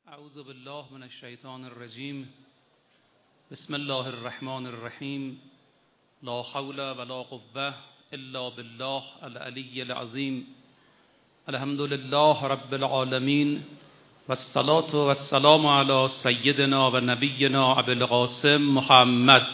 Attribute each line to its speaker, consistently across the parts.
Speaker 1: اعوذ بالله من الشیطان الرجیم. بسم الله الرحمن الرحیم. لا حول ولا قوة الا بالله العلی العظیم. الحمد لله رب العالمین والصلاة والسلام علی سیدنا و نبینا ابی القاسم محمد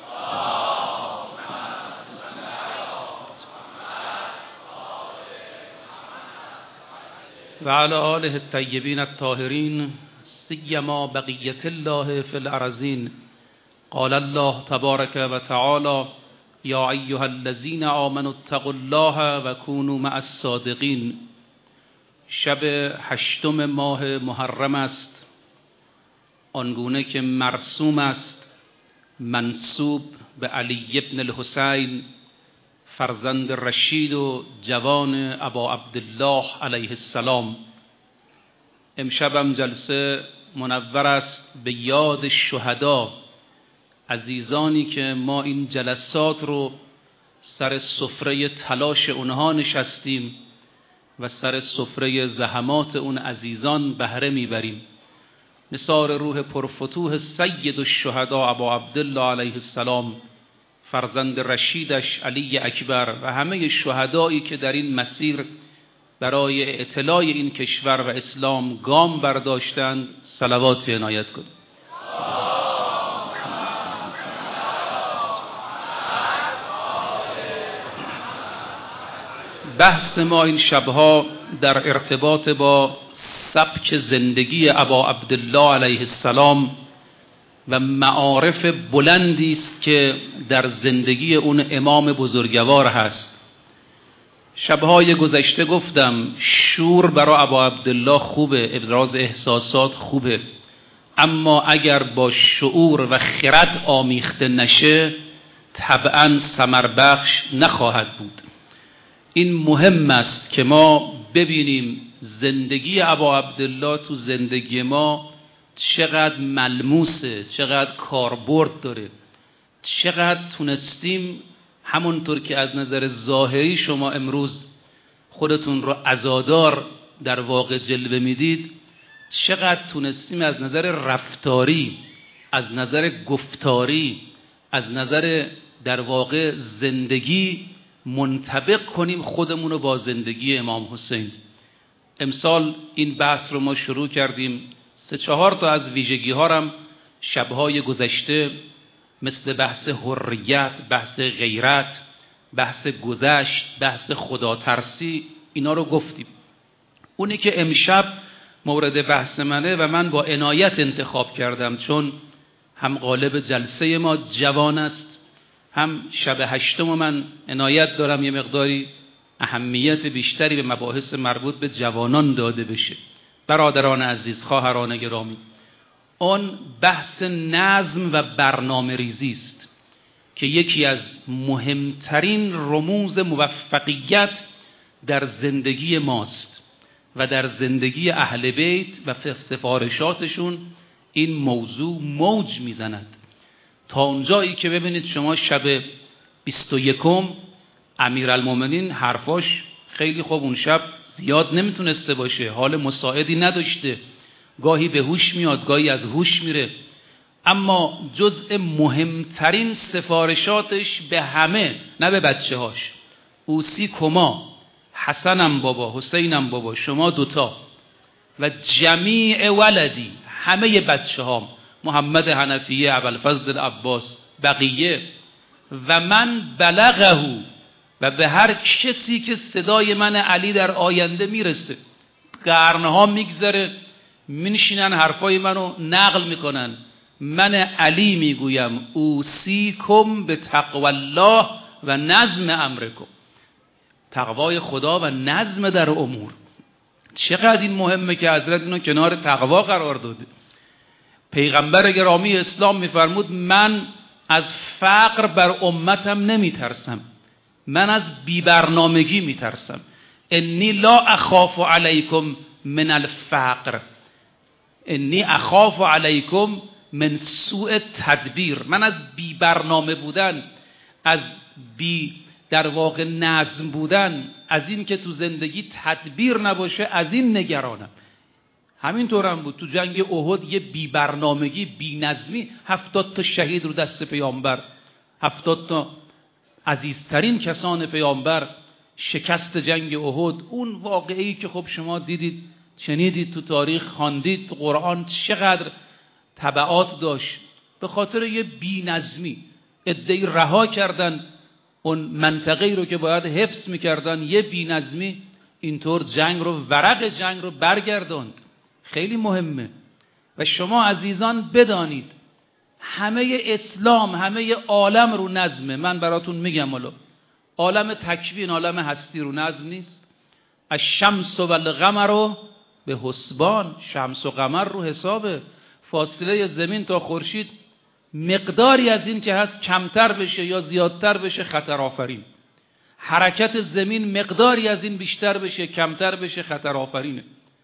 Speaker 1: و علی آله الطیبین الطاهرین سیما بقیة الله فی الارضین. قال الله تبارک و تعالی یا ایها الذین آمنوا اتقوا الله و کونوا مع الصادقین. شب 8 ماه محرم است، آنگونه که مرسوم است منسوب به علی ابن الحسین فرزند رشید و جوان ابا عبدالله علیه السلام. امشبم جلسه منور است به یاد شهدا، عزیزانی که ما این جلسات رو سر سفره تلاش اونها نشستیم و سر سفره زحمات اون عزیزان بهره میبریم. نثار روح پرفتوح سید الشهدا ابا عبدالله علیه السلام، فرزند رشیدش علی اکبر و همه شهدایی که در این مسیر برای اعتلاء این کشور و اسلام گام برداشتند صلوات عنایت کنید. بحث ما این شبها در ارتباط با سبک زندگی ابا عبدالله علیه السلام و معارف بلندی است که در زندگی اون امام بزرگوار هست. شبهای گذشته گفتم شور برای ابا عبدالله خوبه، ابراز احساسات خوبه، اما اگر با شعور و خرد آمیخته نشه طبعا ثمر بخش نخواهد بود. این مهم است که ما ببینیم زندگی ابا عبدالله تو زندگی ما چقدر ملموسه، چقدر کاربرد داره، چقدر تونستیم همونطور که از نظر ظاهری شما امروز خودتون رو عزادار در واقع جلوه میدید، چقدر تونستیم از نظر رفتاری، از نظر گفتاری، از نظر در واقع زندگی منطبق کنیم خودمون رو با زندگی امام حسین. امسال این بحث رو ما شروع کردیم. 3-4 تا از ویژگی ها هم شبهای گذشته مثل بحث حریت، بحث غیرت، بحث گذشت، بحث خداترسی، اینا رو گفتیم. اونی که امشب مورد بحث منه و من با عنایت انتخاب کردم چون هم غالب جلسه ما جوان است، هم شب 8 من عنایت دارم یه مقداری اهمیت بیشتری به مباحث مربوط به جوانان داده بشه. برادران عزیز، خواهران گرامی، آن بحث نظم و برنامه ریزی است که یکی از مهمترین رموز موفقیت در زندگی ماست و در زندگی اهل بیت و سفارشاتشون این موضوع موج میزند تا اونجایی که ببینید شما شب 21 امیرالمومنین حرفاش خیلی خوب اون شب زیاد نمیتونسته باشه، حال مساعدی نداشته، گاهی به هوش میاد گاهی از هوش میره، اما جزء مهمترین سفارشاتش به همه، نه به بچه هاش، اوسی کما، حسنم بابا، حسینم بابا، شما دوتا و جمیع ولدی، همه بچه هام، محمد حنفیه، ابوالفضل عباس، بقیه و من بلغه، و به هر کسی که صدای من علی در آینده میرسه. قرنها میگذره مینشینن حرفای منو نقل میکنن. من علی میگویم اوصیکم به تقوی الله و نظم امرکم، تقوای خدا و نظم در امور. چقدر این مهمه که حضرت اینو کنار تقوا قرار داده. پیغمبر گرامی اسلام میفرمود من از فقر بر امتم نمیترسم، من از بی‌برنامگی میترسم. انی لا اخاف علیکم من الفقر، انی اخاف علیکم من سوء تدبیر. من از بی‌برنامه بودن، از در واقع نظم بودن، از این که تو زندگی تدبیر نباشه، از این نگرانم. همینطور هم بود. تو جنگ احد یه بی برنامگی، بی نظمی، 70 تا شهید رو دست پیامبر، 70 تا عزیزترین کسان پیامبر، شکست جنگ احد. اون واقعی که خب شما دیدید، شنیدید، تو تاریخ خواندید، تو قرآن چقدر تبعات داشت. به خاطر یه بی نظمی عده‌ای رها کردن اون منطقه‌ای رو که باید حفظ می‌کردن، یه بی نظمی اینطور جنگ رو، ورق جنگ رو برگرداند. خیلی مهمه. و شما عزیزان بدانید همه اسلام، همه عالم رو نظمه. من براتون میگم، حالا عالم تکوین، عالم هستی رو نظم نیست. الشمس و القمر به حسبان، شمس و قمر رو حسابه. فاصله زمین تا خورشید مقداری از این که هست کمتر بشه یا زیادتر بشه خطر آفرین. حرکت زمین مقداری از این بیشتر بشه کمتر بشه خطر آفرینه.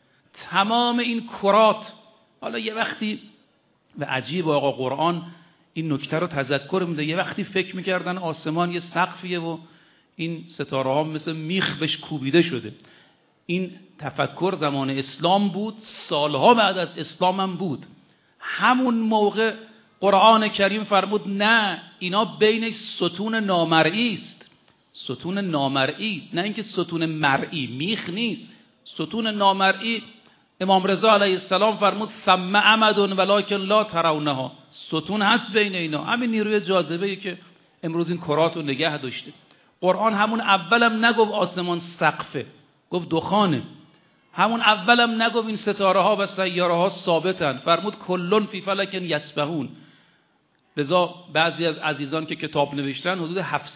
Speaker 1: تمام این کرات، حالا یه وقتی و عجیب آقا قرآن این نکته رو تذکر میده، یه وقتی فکر میکردن آسمان یه سقفیه و این ستاره ها مثل میخ بهش کوبیده شده. این تفکر زمان اسلام بود، سالها بعد از اسلام هم بود. همون موقع قرآن کریم فرمود نه، اینا بین ستون نامرئی است. ستون نامرئی، نه اینکه ستون مرئی، میخ نیست، ستون نامرئی. امام رضا علیه السلام فرمود ثم عمد ولکن لا ترونها، ستون هست بین اینا، همین نیروی جاذبه‌ای که امروز این کرات رو نگه داشته. قرآن همون اولم نگفت آسمان سقفه، گفت دخانه. همون اولم نگفت این ستاره ها و سیاره ها ثابتن، فرمود کلون فی فلک یسبحون. لذا بعضی از عزیزان که کتاب نوشتن حدود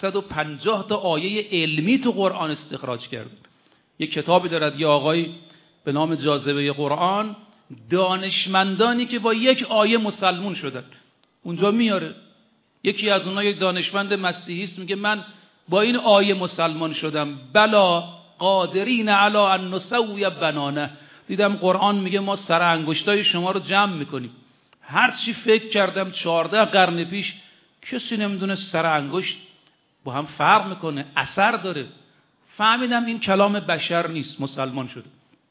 Speaker 1: 750 تا آیه علمی تو قرآن استخراج کردن. یک کتابی دارد یه آقای به نام جاذبه قرآن، دانشمندانی که با یک آیه مسلمون شدن اونجا میاره. یکی از اونها یک دانشمند مسیحی است، میگه من با این آیه مسلمان شدم، بلا قادرین علی ان نسوی بنانه. دیدم قرآن میگه ما سر انگشتای شما رو جمع میکنیم. هر چی فکر کردم 14 قرن پیش کسی نمیدونه سر انگشت با هم فرق میکنه، اثر داره. فهمیدم این کلام بشر نیست، مسلمان شده.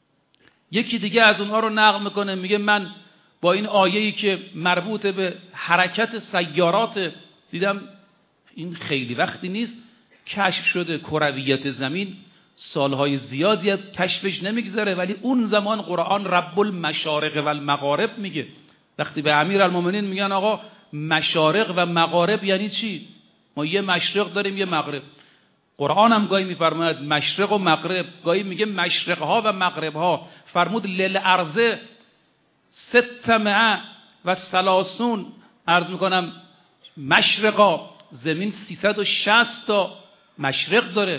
Speaker 1: یکی دیگه از اونها رو نقل میکنه، میگه من با این آیه‌ای که مربوط به حرکت سیارات، دیدم این خیلی وقتی نیست کشف شده کرویت زمین، سالهای زیادی از کشفش نمیگذره، ولی اون زمان قرآن رب المشارق و المغارب میگه. وقتی به امیرالمومنین میگن آقا مشارق و مغارب یعنی چی؟ ما یه مشرق داریم یه مغرب. قرآن هم گاهی میفرماید مشرق و مغرب، گاهی میگه مشرق ها و مغرب ها. فرمود للارض 630 عرض میکنم مشرقا، زمین 360 تا مشرق داره.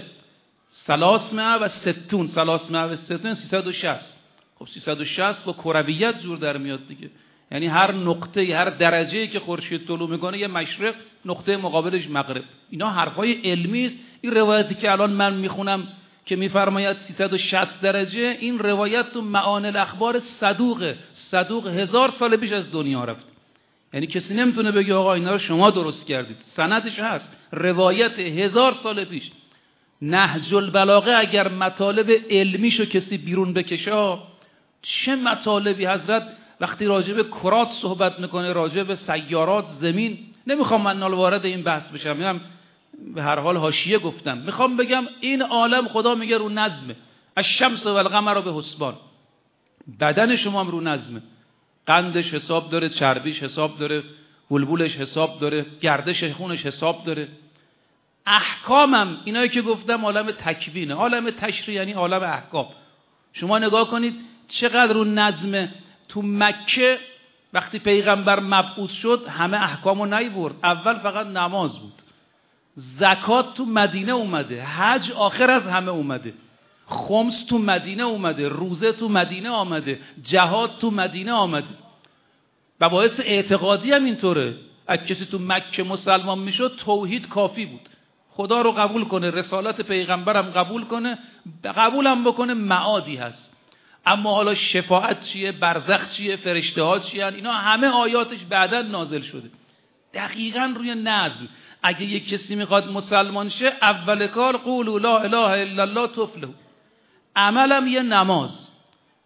Speaker 1: 360 360. خب 360 با کرویت جور در میاد دیگه. یعنی هر نقطه، هر درجه‌ای که خورشید طلوع میکنه یه مشرق، نقطه مقابلش مغرب. اینا حرفای علمی است. این روایتی که الان من میخونم که میفرماید 360 درجه، این روایت تو معانی الاخبار صدوق 1000 سال پیش از دنیا رفت. یعنی کسی نمیتونه بگه آقا اینا رو شما درست کردید، سندش هست، روایت 1000 سال پیش. نهج البلاغه اگر مطالب علمیشو کسی بیرون بکشه، چه مطالبی حضرت وقتی راجع به کرات صحبت میکنه، راجع به سیارات، زمین. نمیخوام من وارد این بحث بشم، میگم به هر حال حاشیه گفتم. میخوام بگم این عالم خدا میگه رو نظمه. الشمس و القمر به حسبان. بدن شما هم رو نظمه. قندش حساب داره، چربیش حساب داره، بلبلش حساب داره، گردش خونش حساب داره. احکامم اینایی که گفتم عالم تکوینه. عالم تشریع یعنی عالم احکام. شما نگاه کنید چقدر رو نظمه. تو مکه وقتی پیغمبر مبعوث شد همه احکامو نیورد. اول فقط نماز بود. زکات تو مدینه اومده، حج آخر از همه اومده، خمس تو مدینه اومده، روزه تو مدینه آمده، جهاد تو مدینه آمده. و باعث اعتقادی هم اینطوره. اگه کسی تو مکه مسلمان میشد توحید کافی بود. خدا رو قبول کنه، رسالت پیغمبرم قبول کنه، قبولم بکنه معادی هست. اما حالا شفاعت چیه، برزخ چیه، فرشته ها چیه، اینا همه آیاتش بعداً نازل شده. دقیقاً روی نظم. اگه یک کسی میخواد مسلمان شه، اول کار قولوا لا اله الا الله تفلحوا. عملم یه نماز.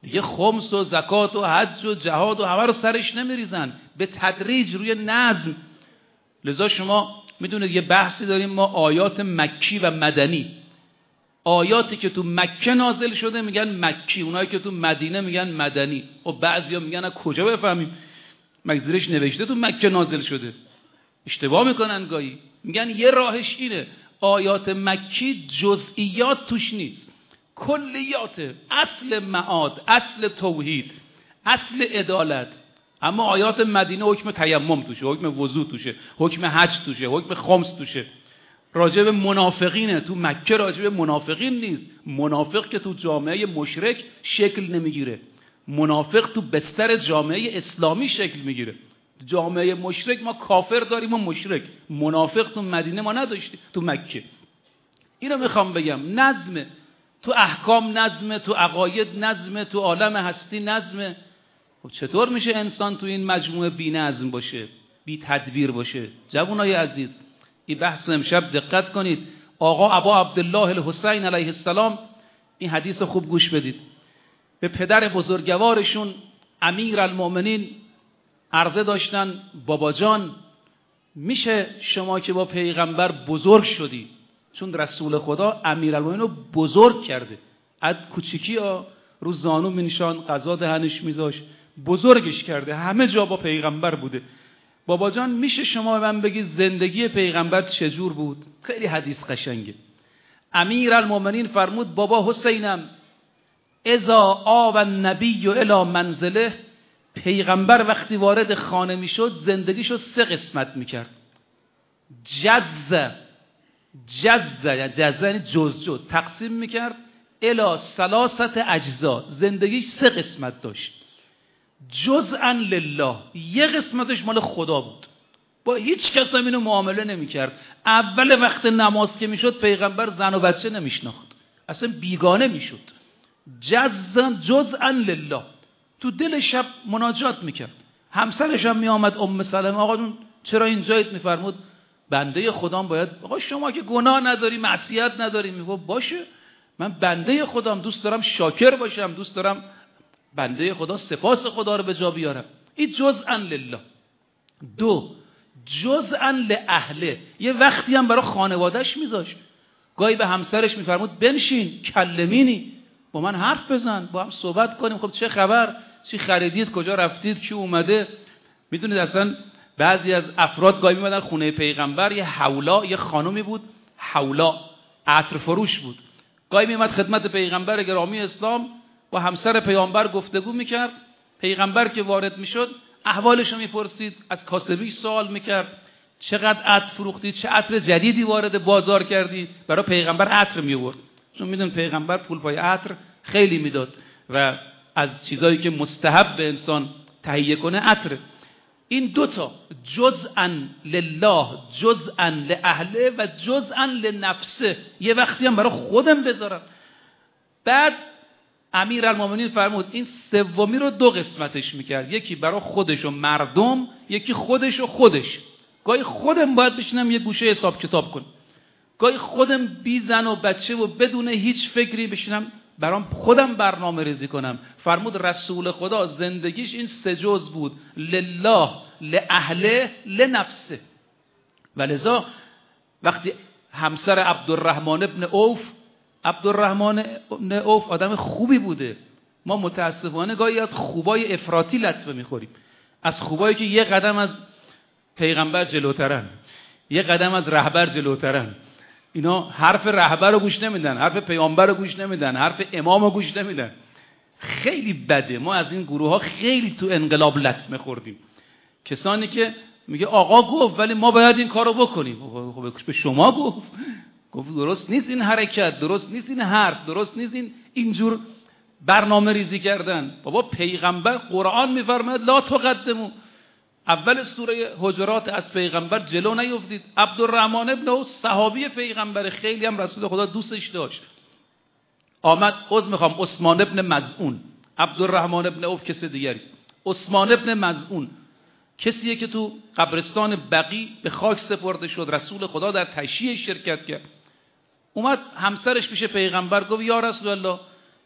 Speaker 1: دیگه خمس و زکات و حج و جهاد و همه رو سرش نمیریزن، به تدریج روی نظم. لذا شما میدونید یه بحثی داریم ما، آیات مکی و مدنی. آیاتی که تو مکه نازل شده میگن مکی، اونایی که تو مدینه میگن مدنی. و بعضیا میگن از کجا بفهمیم؟ مگزیرش نوشته تو مکه نازل شده. اشتباه میکنن گاهی. میگن یه راهش اینه، آیات مکی جزئیات توش نیست، کلیات، اصل معاد، اصل توحید، اصل عدالت. اما آیات مدینه حکم تیمم توشه، حکم وضو توشه، حکم حج توشه، حکم خمس توشه. راجع به منافقینه، تو مکه راجع به منافقین نیست. منافق که تو جامعه مشرک شکل نمیگیره، منافق تو بستر جامعه اسلامی شکل میگیره. جامعه مشرک ما کافر داریم و مشرک. منافق تو مدینه ما نداشتیم، تو مکه. اینو میخوام بگم، نظم تو احکام، نظم تو عقاید، نظم تو عالم هستی، نظم. خب چطور میشه انسان تو این مجموعه بی نظم باشه، بی تدبیر باشه؟ جوانای عزیز، این بحث امشب دقت کنید. آقا ابا عبدالله الحسین علیه السلام، این حدیث خوب گوش بدید. به پدر بزرگوارشون امیرالمؤمنین عرضه داشتن بابا جان، میشه شما که با پیغمبر بزرگ شدی، چون رسول خدا امیرالمؤمنین رو بزرگ کرده، از کوچیکی رو زانو مینشان، غذا دهنش میذاش، بزرگش کرده، همه جا با پیغمبر بوده. بابا جان میشه شما به من بگی زندگی پیغمبر چجور بود؟ خیلی حدیث قشنگه. امیرالمؤمنین فرمود بابا حسینم، اذا آب النبی الی منزله، پیغمبر وقتی وارد خانه میشد زندگیشو 3 قسمت میکرد. جز یعنی جز تقسیم میکرد الی 3 اجزا. زندگیش 3 قسمت داشت. جزءا لله، یه قسمتش مال خدا بود، با هیچ کس هم اینو معامله نمیکرد. اول وقت نماز که میشد پیغمبر زن و بچه نمیشناخت، اصلا بیگانه میشد. جزءا لله، تو دل شب مناجات میکرد. همسرش هم میآمد ام سلمه، آقا جون چرا اینجایید؟ میفرمود بنده خدام باید. آقا شما که گناه نداری، معصیت نداری. میگفت باشه، من بنده خدام، دوست دارم شاکر باشم، دوست دارم بنده خدا سپاس خدا رو به جا بیارم. این جزءا لله. 2 جزءا لاهله، یه وقتی هم برای خانواده‌اش میذاشت. گاهی به همسرش میفرمود بنشین کلمینی، با من حرف بزن، با هم صحبت کنیم. خب چه خبر؟ چی خریدید؟ کجا رفتید؟ کی اومده؟ میدونید اصلا بعضی از افراد گاهی میمدن خونه پیغمبر، یه حولا، یه خانومی بود حولا، عطر فروش بود، گاهی میومد خدمت پیغمبر گرامی اسلام، با همسر پیامبر گفتگو میکرد. پیغمبر که وارد میشد احوالش رو میپرسید، از کاسبیش سوال میکرد چقدر عطر فروختی، چه عطر جدیدی وارد بازار کردی. برای پیغمبر عطر میورد، چون میدون پیغمبر پول پای عطر خیلی میداد و از چیزایی که مستحب به انسان تهیه کنه عطر. این 2 جزءا لله، جزءا لاهله و جزءا لنفسه، یه وقتی هم برای خودم بذارم. بعد امیرالمؤمنین فرمود این 3 رو 2 قسمتش میکرد، یکی برای خودش و مردم، یکی خودش و خودش. گاهی خودم باید بشینم یه گوشه حساب کتاب کنم، گاهی خودم بی زن و بچه و بدون هیچ فکری بشینم برام خودم برنامه ریزی کنم. فرمود رسول خدا زندگیش این 3 جز بود، لله، لاهله، لنفسه. ولذا وقتی همسر عبدالرحمن ابن عوف آدم خوبی بوده. ما متاسفانه گاهی از خوبای افراطی لطمه میخوریم، از خوبایی که یه قدم از پیغمبر جلوترن، یه قدم از رهبر جلوترن. اینا حرف رهبر رو گوش نمیدن، حرف پیامبر رو گوش نمیدن، حرف امام رو گوش نمیدن. خیلی بده. ما از این گروه ها خیلی تو انقلاب لطمه خوردیم. کسانی که میگه آقا گفت ولی ما باید این کارو بکنیم. خب به شما گفت درست نیست این حرکت، درست نیست این حرف، درست نیست این اینجور برنامه ریزی کردن. بابا پیغمبر قرآن میفرماید لا تقدموا، اول سوره حجرات از پیغمبر جلو نیفتید. عبدالرحمن ابن عوف صحابی پیغمبر، خیلی هم رسول خدا دوستش داشت. آمد عثمان ابن مظعون، عبدالرحمن ابن عوف کسی دیگری است. عثمان ابن مظعون کسیه که تو قبرستان بقیع به خاک سپرده شد، رسول خدا در تشییع شرکت کرد. اومد همسرش پیش پیغمبر گفت یا رسول الله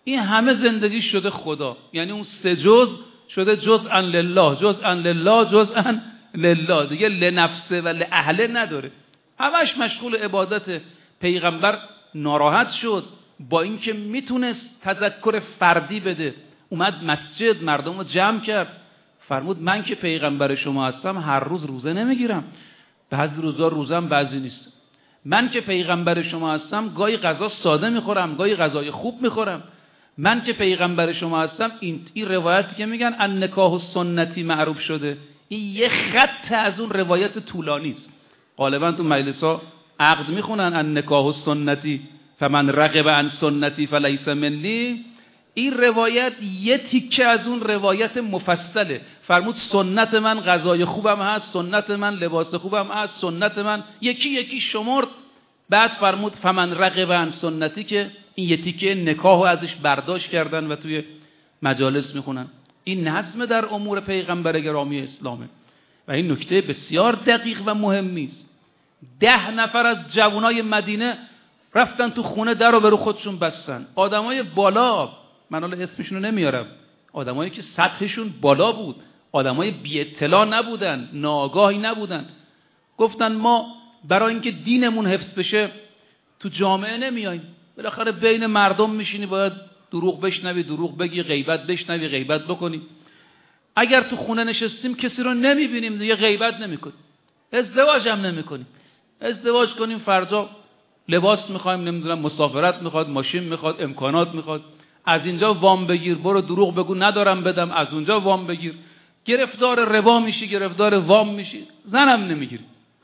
Speaker 1: این همه زندگی شده خدا، یعنی اون 3 جز شده جزءا لله، جزءا لله، جزءا لله، دیگه لنفسه و لاهله نداره، همش مشغول عبادت. پیغمبر ناراحت شد با اینکه میتونست تذکر فردی بده، اومد مسجد مردم رو جمع کرد، فرمود من که پیغمبر شما هستم هر روز روزه نمیگیرم، بعضی روزا روزم بعضی نیست. من که پیغمبر شما هستم گاهی غذا ساده میخورم، گاهی غذای خوب میخورم. من که پیغمبر شما هستم این روایتی که میگن النکاح السنتی معروف شده، این یه خط از اون روایت طولانی است. غالبا تو مجلس‌ها عقد میخونن النکاح السنتی فمن رغب عن سنتی فلیس منی. این روایت یه تیکه از اون روایت مفصله. فرمود سنت من غذای خوبم هست، سنت من لباس خوبم هست، سنت من یکی یکی شمرد. بعد فرمود فمن رغب عن سنتی، که این یه تیکه نکاحو ازش برداشت کردن و توی مجالس میخونن. این نظم در امور پیغمبر گرامی اسلامه و این نکته بسیار دقیق و مهمی است. 10 نفر از جوانای مدینه رفتن تو خونه، در رو برو خودشون بستن. آدمای بالا، من حالا اسمشون رو نمیارم، آدمایی که سطحشون بالا بود، آدمای بی اطلاع نبودن، ناآگاهی نبودن. گفتن ما برای اینکه دینمون حفظ بشه تو جامعه نمیاییم، بالاخره بین مردم میشینی، باید دروغ بشنوی، دروغ بگی، غیبت بشنوی، غیبت بکنی. اگر تو خونه نشستیم کسی رو نمیبینیم دیگه غیبت نمیکنیم، ازدواج هم نمیکنیم. ازدواج کنیم فردا لباس میخوایم، نمیدونم مسافرت میخواد، ماشین میخواد، امکانات میخواد، از اینجا وام بگیر، برو دروغ بگو ندارم بدم، از اونجا وام بگیر، گرفتار ربا میشی، گرفتار وام میشی، زنم نمیگیری.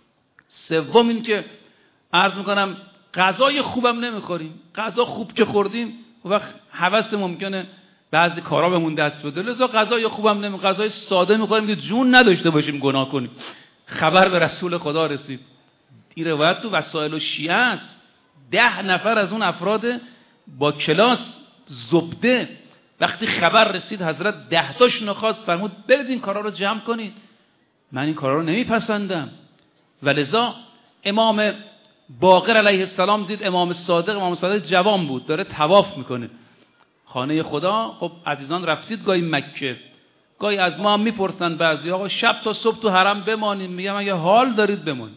Speaker 1: سوم این که عرض میکنم غذای خوبم نمیخوریم. غذا خوب که خوردیم وقت هوس ممکنه بعضی کارا بهمون دست بده، لذا غذای خوبم نمیخوریم، غذای ساده میخوریم که جون نداشته باشیم گناه کنیم. خبر به رسول خدا رسید، این روایت تو وسائل الشیعه است. 10 نفر از اون افراد با کلاس زبده وقتی خبر رسید حضرت 10 تاشون رو خواست، فرمود برید این کارا رو جمع کنید، من این کارا رو نمیپسندم. ولذا امام باقر علیه السلام دید امام صادق جوان بود، داره طواف میکنه خانه خدا. خب عزیزان رفتید گاهی مکه، گاهی از ما هم میپرسن بعضی آقا شب تا صبح تو حرم بمانیم؟ میگم اگه حال دارید بمانید،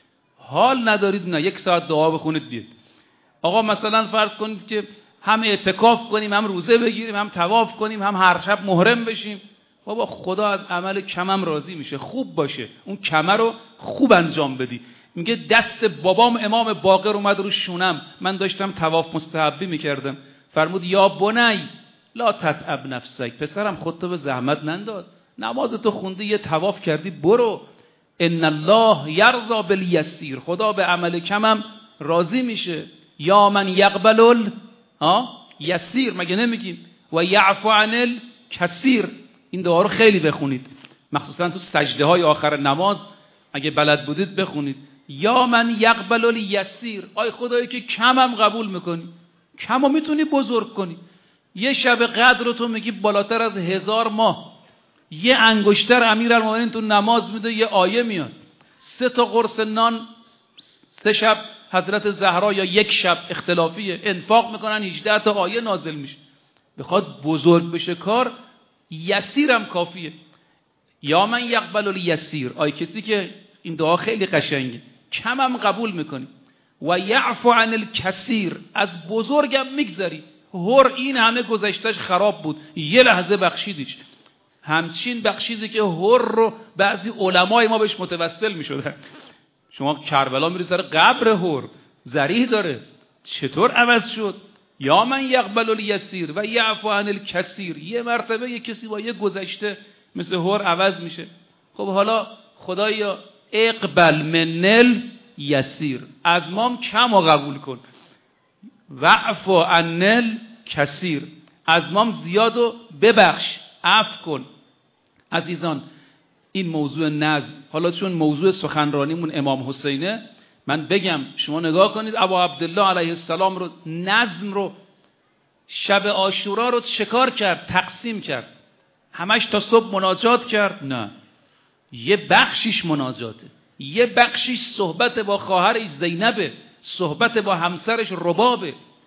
Speaker 1: حال ندارید نه 1 ساعت دعا بخونید بیاد. آقا مثلا فرض کنید که هم اعتکاف کنیم، هم روزه بگیریم، هم طواف کنیم، هم هر شب محرم بشیم. بابا خدا از عمل کمم راضی میشه، خوب باشه، اون کمه رو خوب انجام بدی. میگه دست بابام امام باقر اومد رو شونم، من داشتم طواف مستحبی میکردم، فرمود یا بنی لا تتعب نفسک، پسرم خودتو به زحمت ننداز، نمازتو خوندی، یه طواف کردی، برو. ان الله یرضا بالیسیر، خدا به عمل کمم راضی میشه. یا من یقبل یسیر، مگه نمیگیم و یعفو عن الکثیر؟ این دعا رو خیلی بخونید، مخصوصا تو سجده های آخر نماز اگه بلد بودید بخونید. یا من یقبل الیسیر، آی خدایی که کمم قبول میکنی، کمو میتونی بزرگ کنی. یه شب قدر رو تو میگی بالاتر از 1000 ماه، یه انگشتر امیرالمومنین تو نماز میده، یه آیه میاد. 3 تا قرص نان 3 شب حضرت زهرا یا 1 شب اختلافیه انفاق میکنن، 18 تا آیه نازل میشه. بخواد بزرگ بشه کار، یسیرم کافیه. یا من یقبل الیسیر، آی کسی که این دعا خیلی قشنگه، کمم قبول میکنی. و یعفو عن الکثیر، از بزرگم میگذری. هر این همه گذشتش خراب بود، یه لحظه بخشیدیش. همچین بخشیدی که هر رو بعضی علمای ما بهش متوسل میشدن. شما کربلا میری سر قبر هر، ذریح داره، چطور عوض شد؟ یا من یقبل الیسیر و یعفو عن الکثیر، یه مرتبه یه کسی با یه گذشته مثل هر عوض میشه. خب حالا خدایا اقبل من الیسیر، از مام کم و قبول کن، وعفو عن الکثیر، از مام زیادو ببخش، عفو کن. عزیزان این موضوع نظم، حالا چون موضوع سخنرانیمون امام حسینه، من بگم شما نگاه کنید ابا عبدالله علیه السلام رو، نظم رو، شب عاشورا رو چکار کرد؟ تقسیم کرد. همش تا صبح مناجات کرد؟ نه، یه بخشیش مناجاته، یه بخشیش صحبت با خواهرش زینبه، صحبت با همسرش ربابه،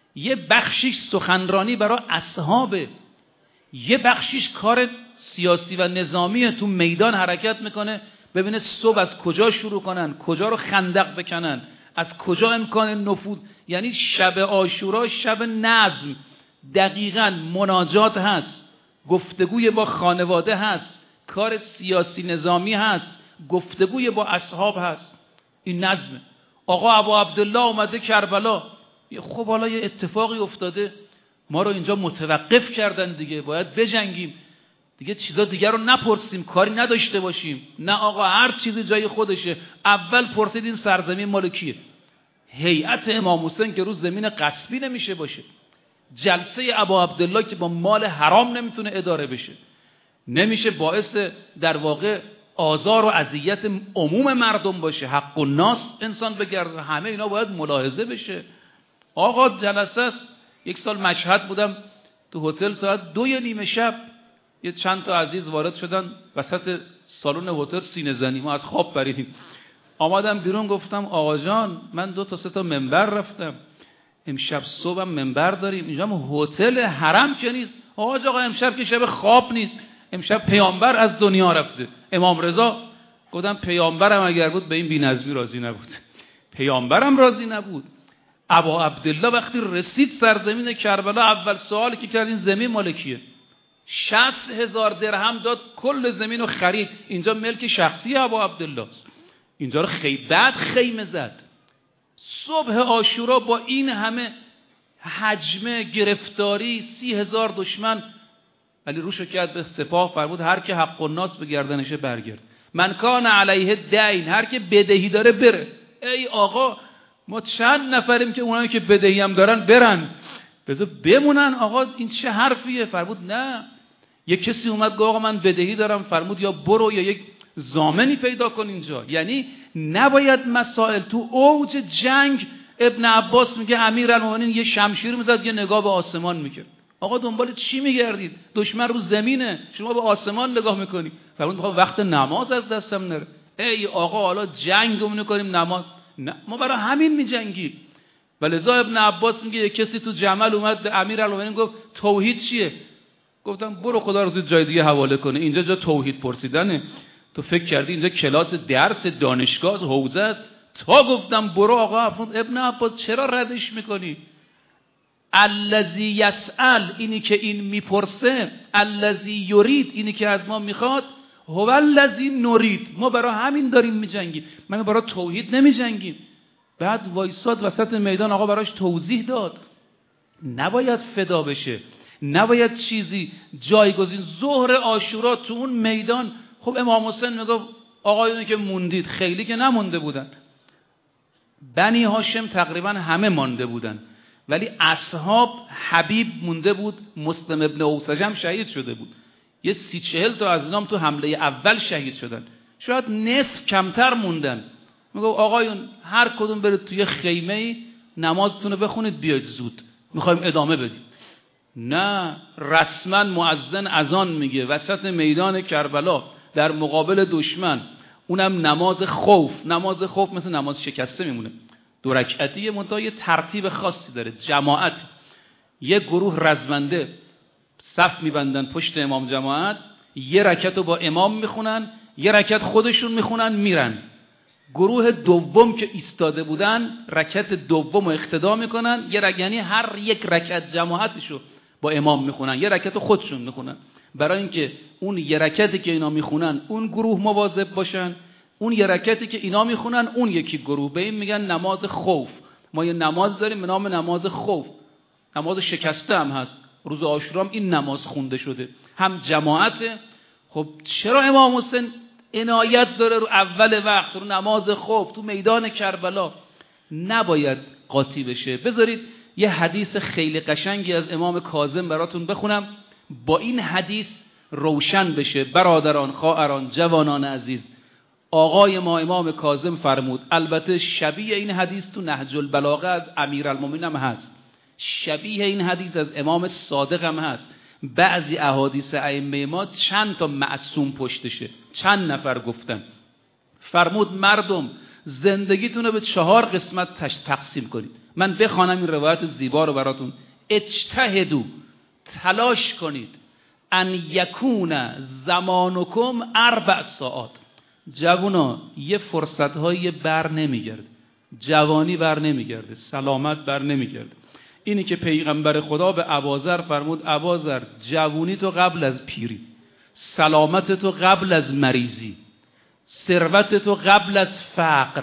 Speaker 1: یه بخشیش سخنرانی برای اصحابه، یه بخشیش کار سیاسی و نظامی، تو میدان حرکت میکنه ببینه صبح از کجا شروع کنن، کجا رو خندق بکنن، از کجا امکان نفوذ. یعنی شب عاشورا شب نظم، دقیقاً مناجات هست، گفتگوی با خانواده هست، کار سیاسی نظامی هست، گفتگوی با اصحاب هست. این نظمه. آقا ابا عبدالله اومده کربلا، خب حالا یه اتفاقی افتاده، ما رو اینجا متوقف کردن دیگه، باید بجنگیم دیگه، چیزا دیگه رو نپرسیم، کاری نداشته باشیم. نه آقا، هر چیزی جای خودشه. اول پرسید این سرزمین مال کیه؟ هیئت امام حسین که روز زمین غصبی نمیشه باشه، جلسه ابا عبدالله که با مال حرام نمیتونه اداره بشه، نمیشه باعث در واقع آزار و اذیت عموم مردم باشه، حق الناس انسان بگرده، همه اینا باید ملاحظه بشه. آقا جلسه است. یک سال مشهد بودم، تو هتل ساعت 2:30 شب یه چند تا عزیز وارد شدن وسط سالن هتل، سینه زنی، ما از خواب پریدیم. آمدم بیرون گفتم آقا جان من 2 تا 3 تا منبر رفتم، امشب صبحم منبر داریم، اینجا هتل حرم که نیست. آقا امشب که شب خواب نیست، امشب پیامبر از دنیا رفته. امام رضا، گفتم پیامبرم اگر بود به این بی‌نظمی راضی نبود، پیامبرم راضی نبود. ابا عبدالله وقتی رسید سرزمین کربلا، اول سوالی که کرد این زمین مال کیه؟ 60,000 درهم داد کل زمین رو خرید. اینجا ملک شخصی ابا عبدالله است، اینجا رو بعد خیمه زد. صبح عاشورا با این همه حجم گرفتاری، 30,000 دشمن، ولی روشو کرد به سپاه، فرمود هر که حق الناس به گردنشه برگرد، من کان علیه دین، هر که بدهی داره بره. ای آقا ما چند نفریم که اونایی که بدهی هم دارن برن، بذار بمونن. آقا این چه حرفیه؟ فرمود نه. یک کسی اومد گفت آقا من بدهی دارم، فرمود یا برو یا یک ضامنی پیدا کن اینجا. یعنی نباید مسائل تو اوج جنگ. ابن عباس میگه امیرالمومنین یه شمشیر میزد، یه نگاه به آسمان میکرد. آقا دنبال چی میگردید؟ دشمن رو زمینه، شما به آسمان نگاه میکنی. فرمود میخوام وقت نماز از دستم نره. ای آقا حالا جنگمون میکنیم نماز نه، ما برای همین میجنگیم. ولذا ابن عباس میگه یک کسی تو جمل اومد به امیرالمومنین گفت توحید چیه؟ گفتم برو خدا رو جای دیگه حواله کنه، اینجا جا توحید پرسیدنه. تو فکر کردی اینجا کلاس درس دانشگاه حوزه است؟ تا گفتم برو آقا ابن عباس چرا ردش میکنی؟ الذی یسأل، اینی که این میپرسه، الذی یرید، اینی که از ما میخواد، هو الذی نرید، ما برای همین داریم میجنگیم، ما برای توحید نمیجنگیم. بعد وایساد وسط میدان، آقا براش توضیح داد نباید فدا بشه، نباید چیزی جایگزین. ظهر عاشورا تو اون میدان، خب امام حسین میگفت آقایونی که موندید، خیلی که نمونده بودن، بنی هاشم تقریبا همه مانده بودن، ولی اصحاب حبیب مونده بود، مسلم ابن اوسجم شهید شده بود، یه 30-40 تا از اینام تو حمله اول شهید شدن، شاید نصف کمتر موندن. میگه آقایون هر کدوم برید توی خیمه نمازتون رو بخونید بیاید زود، میخوایم ادامه بدیم. نه، رسما مؤذن اذان میگه وسط میدان کربلا در مقابل دشمن، اونم نماز خوف. نماز خوف مثل نماز شکسته میمونه، 2 رکعتیه، منتها یه ترتیب خاصی داره. جماعت، یه گروه رزمنده صف میبندن پشت امام جماعت، یه رکعت رو با امام میخونن، یه رکعت خودشون میخونن میرن. گروه دوم که ایستاده بودن رکعت دوم رو اقتدا میکنن، یعنی هر یک رکعت جماعتشو با امام میخونن، یه رکعت خودشون میخونن، برای اینکه اون یه رکعتی که اینا میخونن اون گروه مواظب باشن، اون یه رکعتی که اینا میخونن اون یکی گروه. به این میگن نماز خوف. ما یه نماز داریم به نام نماز خوف، نماز شکسته هم هست، روز عاشورا این نماز خونده شده، هم جماعته. خب چرا امام حسین عنایت داره رو اول وقت رو نماز خوف تو میدان کربلا؟ نباید قاطی بشه. بذارید یه حدیث خیلی قشنگی از امام کاظم براتون بخونم، با این حدیث روشن بشه. برادران، خواهران، جوانان عزیز، آقای ما امام کاظم فرمود، البته شبیه این حدیث تو نهج البلاغه از امیرالمومنین هم هست، شبیه این حدیث از امام صادق هم هست. بعضی احادیث ائمه ما چند تا معصوم پشتشه، چند نفر گفتن. فرمود مردم زندگیتون رو به 4 قسمت تقسیم کنید. من بخوانم این روایت زیبا رو براتون. اجتهدوا، تلاش کنید، ان یکون زمانکم 4 ساعات. جوونا یه فرصت های بر نمیگرده، جوانی بر نمیگرده، سلامت بر نمیگرده. اینی که پیغمبر خدا به ابوذر فرمود ابوذر جوونی تو قبل از پیری، سلامت تو قبل از مریضی، ثروت تو قبل از فقر،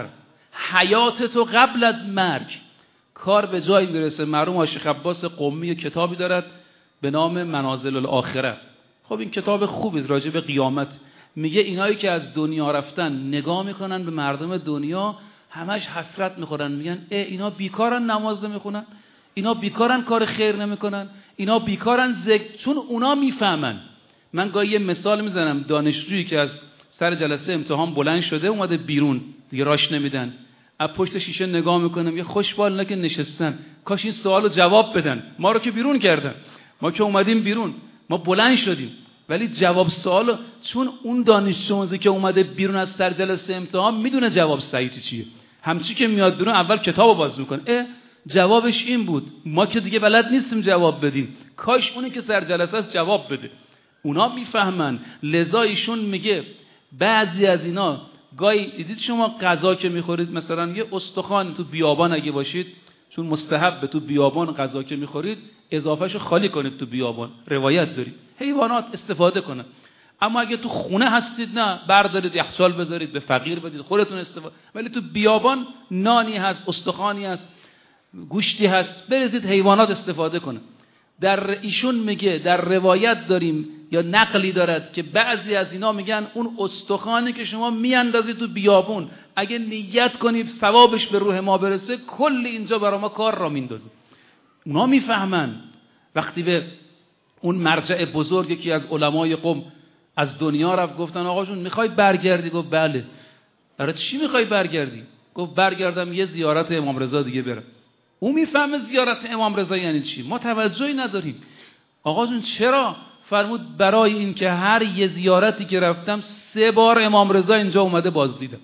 Speaker 1: حیات تو قبل از مرگ. کار به جایی میرسه. مرحوم شیخ عباس قمی کتابی دارد به نام منازل الاخره. خب این کتاب خوبی راجع به قیامت. میگه اینایی که از دنیا رفتن نگاه میکنن به مردم دنیا، همش حسرت میخورن، میگن اینا بیکارن نماز نمیخونن، اینا بیکارن کار خیر نمیکنن، اینا بیکارن چون اونا میفهمن. من گاهی یه مثال میزنم. دانشجویی که از سر جلسه امتحان بلند شده اومده بیرون، دیگه راش نمیدن، از پشت شیشه نگاه میکنم، یه خوشبال اینا که نشستن، کاش این سوالو جواب بدن. ما رو که بیرون کردن، ما که اومدیم بیرون، ما بلند شدیم، ولی جواب سوالو، چون اون دانشجو که اومده بیرون از سر جلسه امتحان میدونه جواب صحیح چیه، همچی که میاد بیرون اول کتابو باز میکنه، جوابش این بود، ما که دیگه بلد نیستیم جواب بدیم، کاش اونی که سر جلسه است جواب بده. اونا میفهمن. لذا ایشون میگه بعضی از اینا، گاهی دیدید شما غذا که میخورید، مثلا یه استخوان تو بیابان اگه باشید، چون مستحب تو بیابان غذا که میخورید اضافهشو خالی کنید تو بیابان، روایت داری حیوانات استفاده کنن. اما اگه تو خونه هستید نه، بردارید یخچال بذارید به فقیر بدید، خودتون استفاده. ولی تو بیابان نانی هست، استخوانی هست، گوشتی هست، بریزید حیوانات استفاده کنن. در ایشون میگه در روایت داریم یا نقلی دارد که بعضی از اینا میگن اون استخوانی که شما میاندازید تو بیابون، اگه نیت کنید ثوابش به روح ما برسه، کل اینجا برای ما کار را میندازه. اونا میفهمن. وقتی به اون مرجع بزرگی که از علمای قوم از دنیا رفت، گفتن آقا جون میخوای برگردی؟ گفت بله. برای چی میخوای برگردی؟ گفت برگردم یه زیارت امام رضا دیگه برم. اون میفهمه زیارت امام رضا یعنی چی، ما توجهی نداریم. آقا جون چرا؟ فرمود برای این که هر یه زیارتی که رفتم 3 بار امام رضا اینجا اومده باز دیدم،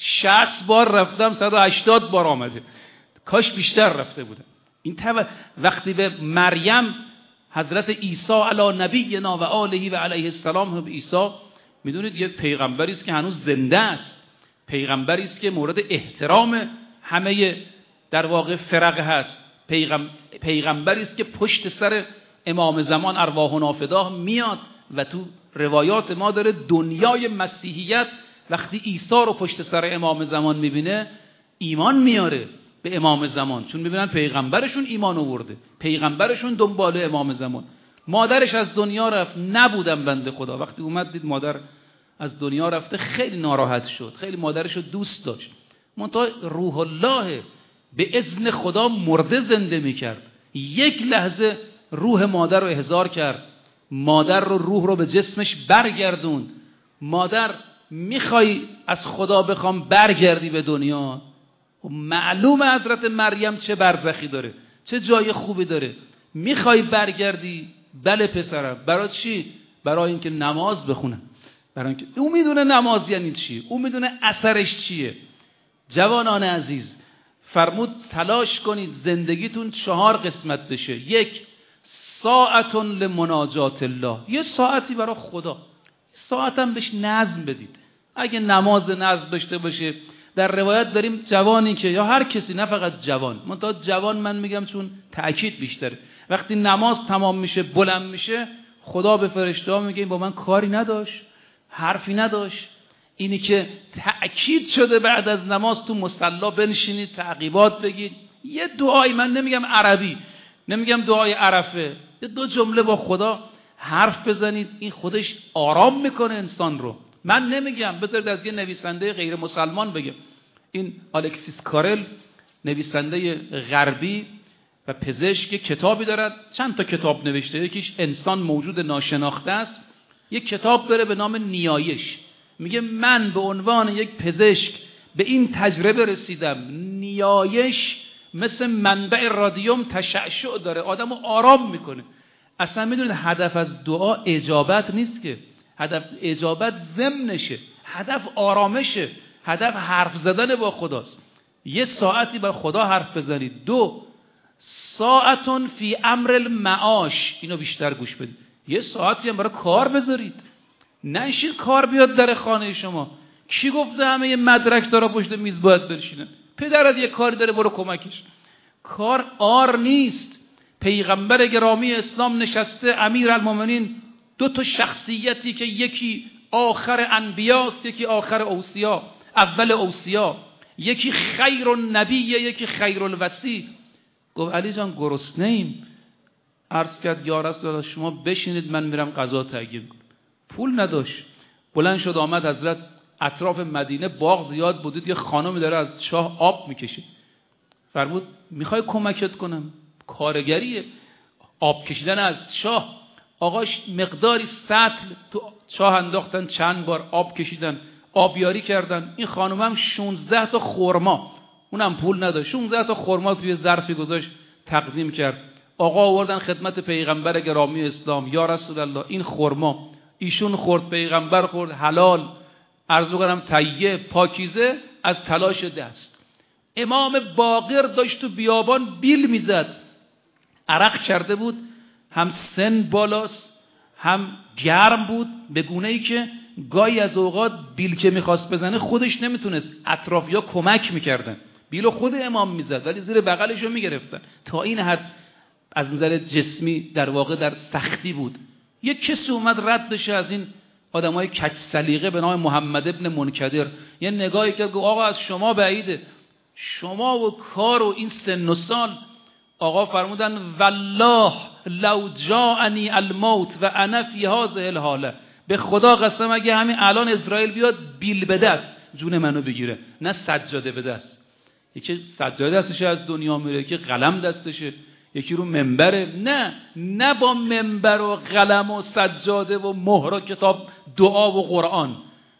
Speaker 1: 60 بار رفتم 180 بار آمده، کاش بیشتر رفته بودم. این وقتی به مریم حضرت عیسی علی نبینا و آله و علیه السلام، عیسی میدونید یه پیغمبری است که هنوز زنده است، پیغمبری است که مورد احترام همه در واقع فرق هست، پیغمبری است که پشت سر امام زمان ارواحنا فداه میاد و تو روایات ما داره دنیای مسیحیت وقتی عیسی رو پشت سر امام زمان میبینه ایمان میاره به امام زمان، چون میبینن پیغمبرشون ایمان آورده، پیغمبرشون دنبال امام زمان. مادرش از دنیا رفت، نبودم بنده خدا، وقتی اومد دید مادر از دنیا رفته خیلی ناراحت شد، خیلی مادرش رو دوست داشت. منتها روح الله به اذن خدا مرده زنده میکرد، یک لحظه روح مادر رو احضار کرد، مادر رو روح رو به جسمش برگردوند. مادر میخوای از خدا بخوام برگردی به دنیا؟ معلوم حضرت مریم چه برزخی داره، چه جای خوبی داره، میخوای برگردی؟ بله پسرم. برای چی؟ برای اینکه نماز بخونم، برای اینکه او میدونه نماز یعنی چی، او میدونه اثرش چیه. جوانان عزیز فرمود تلاش کنید زندگیتون 4 قسمت بشه. 1 ساعت لمناجات الله، یه ساعتی برای خدا، ساعتم بهش نظم بدید. اگه نماز نظم داشته باشه، در روایت داریم جوانی که یا هر کسی، نه فقط جوان، منتها جوان من میگم چون تأکید بیشتره، وقتی نماز تمام میشه بلند میشه، خدا به فرشته‌ها میگه این با من کاری نداشت، حرفی نداشت. اینی که تأکید شده بعد از نماز تو مصلی بنشینید تعقیبات بگید، یه دعایی، من نمیگم عربی، نمیگم دعای عرفه، یه 2 جمله با خدا حرف بزنید، این خودش آرام میکنه انسان رو. من نمیگم، بذارید از یه نویسنده غیر مسلمان بگم. این الکسیس کارل نویسنده غربی و پزشک کتابی دارد، چند تا کتاب نوشته، یکیش انسان موجود ناشناخته است، یک کتاب داره به نام نیایش. میگه من به عنوان یک پزشک به این تجربه رسیدم، نیایش مثل منبع رادیوم تشعشع داره، آدمو آرام میکنه. اصلا میدونید هدف از دعا اجابت نیست که، هدف اجابت ضمنشه، هدف آرامشه، هدف حرف زدن با خداست. 1 ساعتی با خدا حرف بزنید. 2 ساعتون فی امر المعاش، اینو بیشتر گوش بدید. 1 ساعتی هم برای کار بذارید. نشین کار بیاد در خانه شما. کی گفته همه یه مدرک داره پشت میز باید بنشینن؟ پدرت یه کاری داره برو کمکش. کار آر نیست. پیغمبر گرامی اسلام نشسته، امیرالمومنین، 2 تا شخصیتی که یکی آخر انبیاست، یکی آخر اوصیا، اول اوصیا، یکی خیر النبی، یکی خیر الوصی. گفت علی جان گرسنه‌ایم. عرض کرد یا رسول الله شما بشینید من میرم غذا تهیه کنم. پول نداشت. بلند شد آمد حضرت. اطراف مدینه باغ زیاد بودید، یه خانمی داره از چاه آب میکشه. فرمود میخوای کمکت کنم؟ کارگریه، آب کشیدن از چاه. آقاش مقداری سطل تو چاه انداختن، چند بار آب کشیدن، آبیاری کردن. این خانم هم 16 تا خرما، اونم پول نداشت، 16 تا خرما توی ظرفی گذاشت تقدیم کرد. آقا آوردن خدمت پیغمبر گرامی اسلام. یا رسول الله این خرما ایشون خورد، پیغمبر خورد، حلال، عرض کنم طیب، پاکیزه، از تلاش دست. امام باقر داشت تو بیابان بیل میزد، عرق کرده بود، هم سن بالاست هم گرم بود، به گونه‌ای که گاهی از اوقات بیل که میخواست بزنه خودش نمیتونست، اطرافیا کمک میکردن. بیلو خود امام میزد ولی زیر بغلشو میگرفتن. تا این حد از نظر جسمی در واقع در سختی بود. یک کسی اومد رد بشه از این آدمای کج سلیقه به نام محمد ابن منکدر، یه نگاهی کرد گفت آقا از شما بعیده، شما و کار و این سن و سال. آقا فرمودن والله لو جاءنی الموت و انا فی هذه الحاله، به خدا قسم اگه همین الان اسرائیل بیاد بیل به دست جون منو بگیره، نه سجاده به دست. یکی سجاده دستشه از دنیا میره، یکی قلم دستشه، یکی رو منبره. نه با منبر و قلم و سجاده و مهر و کتاب دعا و قرآن،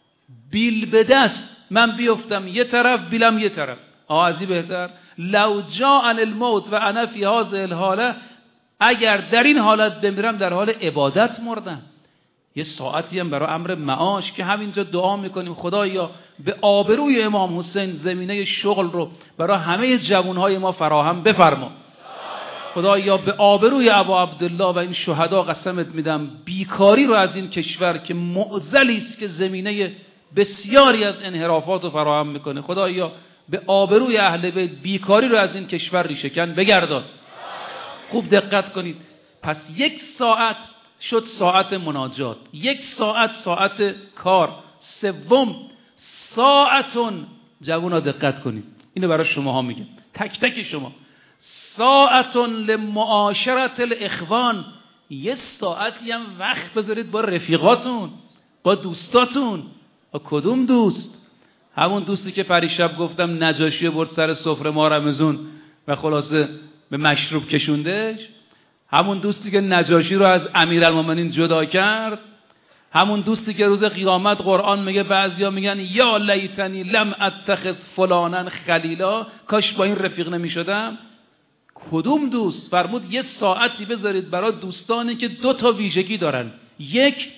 Speaker 1: بیل به دست من بیفتم یه طرف بیلم یه طرف. آزی بهتر لو جاء الموت و انا فی هذه الحاله، اگر در این حالت بمیرم در حال عبادت مردم. یه ساعتی هم برای امر معاش که همینجا دعا میکنیم خدایا به آبروی امام حسین زمینه شغل رو برای همه جوانهای ما فراهم بفرما. خدایا به آبروی ابا عبدالله و این شهدا قسمت میدم بیکاری رو از این کشور که معضلی است که زمینه بسیاری از انحرافات رو فراهم میکنه، خدایا به آبروی اهل بیت بیکاری رو از این کشور ریشه‌کن بگردان. خوب دقت کنید. پس 1 ساعت شد ساعت مناجات، 1 ساعت ساعت کار. 3 ساعتون، جوونا دقت کنید، اینو برای شماها میگم، تک تک شما، ساعتون لمعاشرت الاخوان، 1 ساعتی هم وقت بذارید با رفیقاتون، با دوستاتون. با کدوم دوست؟ همون دوستی که پریشب گفتم نجاشی برد سر سفره ما رمضان و خلاصه به مشروب کشوندش، همون دوستی که نجاشی رو از امیرالمومنین جدا کرد، همون دوستی که روز قیامت قرآن میگه، بعضیا میگن یا لیتنی لم اتخذ فلانا خلیلا، کاش با این رفیق نمیشدم. کدوم دوست؟ فرمود 1 ساعتی بذارید برای دوستانی که 2 تا ویژگی دارن. 1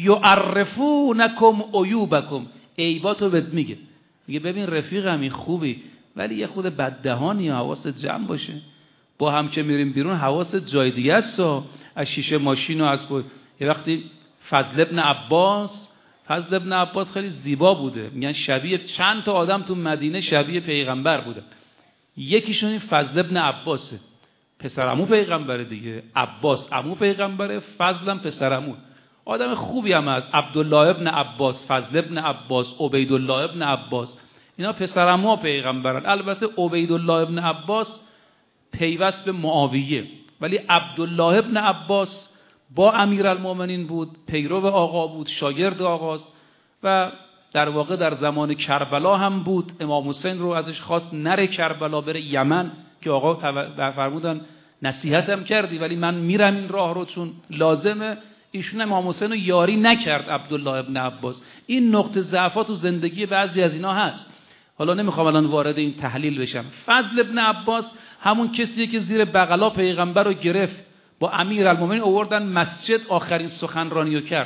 Speaker 1: یعرفونکم عیوبکم، عیباتو بهت میگه ببین رفیقم این خوبی ولی یه خود بددهانی، حواست جمع باشه، با هم که میریم بیرون حواست جای دیگه است، از شیشه ماشین و از یه وقتی فضل ابن عباس خیلی زیبا بوده، میگن شبیه چند تا آدم تو مدینه شبیه پیغمبر بودن، یکیشون این فضل ابن عباسه، پسر عمو پیغمبره دیگه، عباس عمو پیغمبره، فضلم پسر عمو، آدم خوبی هم هست. عبدالله ابن عباس، فضل ابن عباس، عبیدالله ابن عباس، اینا پسر عمو پیغمبرن. البته عبیدالله ابن عباس پیوست به معاویه، ولی عبدالله ابن عباس با امیرالمومنین بود، پیرو آقا بود، شاگرد آقاست و در واقع در زمان کربلا هم بود. امام حسین رو ازش خواست نره کربلا، بره یمن که آقا فرمودن نصیحتم کردی ولی من میرم این راه رو چون لازمه. ایشون امام حسین رو یاری نکرد عبدالله ابن عباس. این نقطه ضعفات تو زندگی بعضی از اینا هست، حالا نمیخوام الان وارد این تحلیل بشم. فضل ابن عباس همون کسیه که زیر بغلا پیغمبر رو گرفت، با امیرالمومنین آوردن مسجد، آخرین سخنرانیو کرد.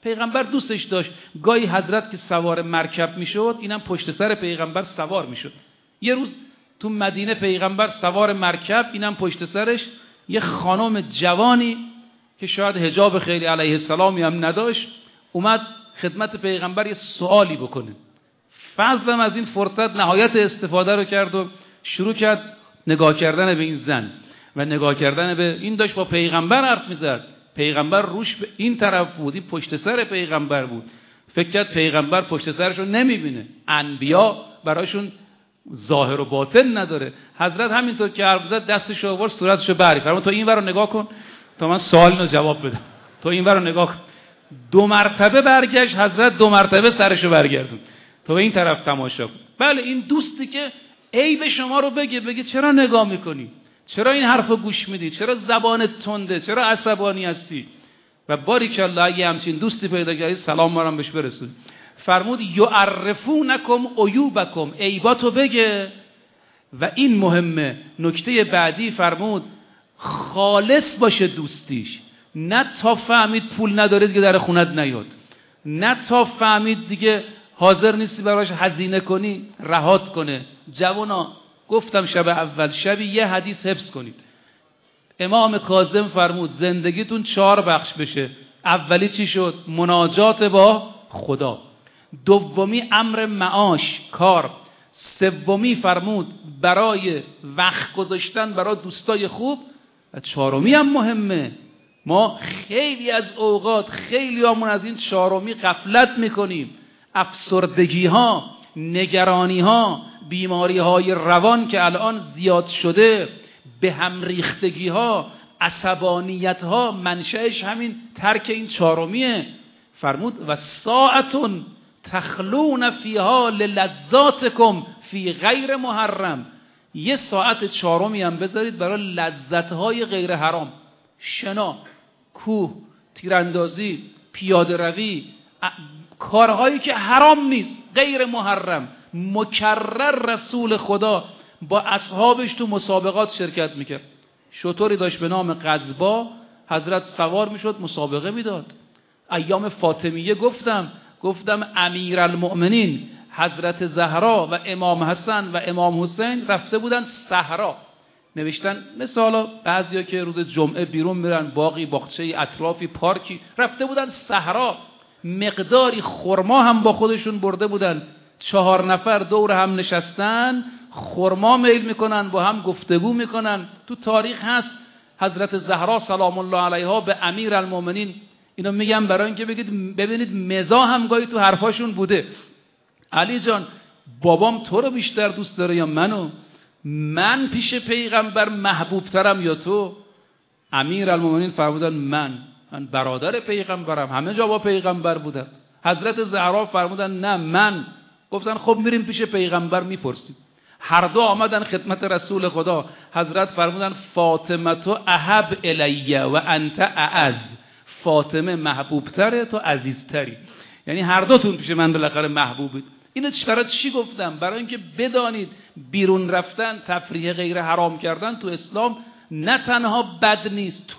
Speaker 1: پیغمبر دوستش داشت. گاهی حضرت که سوار مرکب میشد، اینم پشت سر پیغمبر سوار میشد. یه روز تو مدینه پیغمبر سوار مرکب، اینم پشت سرش، یه خانم جوانی که شاید حجاب خیلی علیه السلامی هم نداشت اومد خدمت پیغمبر یه سوالی بکنه. فضلم از این فرصت نهایت استفاده رو کرد و شروع کرد نگاه کردن به این زن و نگاه کردن به این. داشت با پیغمبر حرف میزد، پیغمبر روش به این طرف بود، این پشت سر پیغمبر بود. فکر کرد پیغمبر پشت سرش رو نمیبینه. انبیا براشون ظاهر و باطن نداره. حضرت همینطور که حرف زد دستش رو آورد صورتش رو برید، فرمود تو این ور رو نگاه کن تا من سوال رو جواب بدم. تو این ور رو نگاه کن. 2 مرتبه برگشت حضرت، 2 مرتبه سرش رو برگردون تو به این طرف تماشا کن. بله این دوستی که عیب شما رو بگه چرا نگاه میکنی، چرا این حرفو گوش میدی، چرا زبانت تنده، چرا عصبانی هستی. و باریکالله اگه همچین دوستی پیدا کردید سلام برام بهش برسون. فرمود یعرفونکم عیوبکم، عیباتو بگه. و این مهمه. نکته بعدی فرمود خالص باشه دوستیش، نه تا فهمید پول نداره دیگه در خونت نیاد، نه تا فهمید دیگه حاضر نیستی براش هزینه کنی رهات کنه. جوانا گفتم شب اول، شبی یه حدیث حفظ کنید. امام کاظم فرمود زندگیتون 4 بخش بشه. اولی چی شد؟ مناجات با خدا. دومی امر معاش، کار. سومی فرمود برای وقت گذاشتن برای دوستای خوب. و 4می هم مهمه. ما خیلی از اوقات خیلی همون از این 4می غفلت میکنیم. افسردگی ها، نگرانی ها، بیماری های روان که الان زیاد شده، به هم ریختگی ها، عصبانیت ها، منشأش همین ترک این 4میه. فرمود و ساعتون تخلون فیها للذاتکم فی غیر محرم. یه ساعت 4می هم بذارید برای لذت های غیر حرام. شنا، کوه، تیراندازی، پیاده روی، کارهایی که حرام نیست، غیر محرم. مکرر رسول خدا با اصحابش تو مسابقات شرکت میکرد. شطوری داشت به نام قزبا، حضرت سوار میشد مسابقه میداد. ایام فاطمیه گفتم امیرالمؤمنین حضرت زهرا و امام حسن و امام حسین رفته بودن صحرا. نوشتن مثل حالا بعضیا که روز جمعه بیرون میرن باغی، باغچه، اطرافی، پارکی، رفته بودن صحرا. مقداری خرما هم با خودشون برده بودن. 4 نفر دور هم نشستن، خرما میل میکنن، با هم گفتگو میکنن. تو تاریخ هست حضرت زهرا سلام الله علیها به امیرالمؤمنین، اینا میگم برای اینکه ببینید مزاح هم گاهی تو حرفاشون بوده. علی جان بابام تو رو بیشتر دوست داره یا منو؟ من پیش پیغمبر محبوب ترم یا تو؟ امیرالمؤمنین فرمودن من برادر پیغمبرم، همه جا با پیغمبر بودم. حضرت زهرا فرمودن نه من. گفتن خب میریم پیش پیغمبر میپرسیم. هر دو آمدن خدمت رسول خدا. حضرت فرمودن فاطمه تو احب الیه و انت اعز. فاطمه محبوب تره، تو عزیزتری. یعنی هر دوتون پیش من بالاخره محبوبید. اینو برای چی گفتم؟ برای اینکه بدانید بیرون رفتن، تفریح غیر حرام کردن تو اسلام نه تنها بد نیست،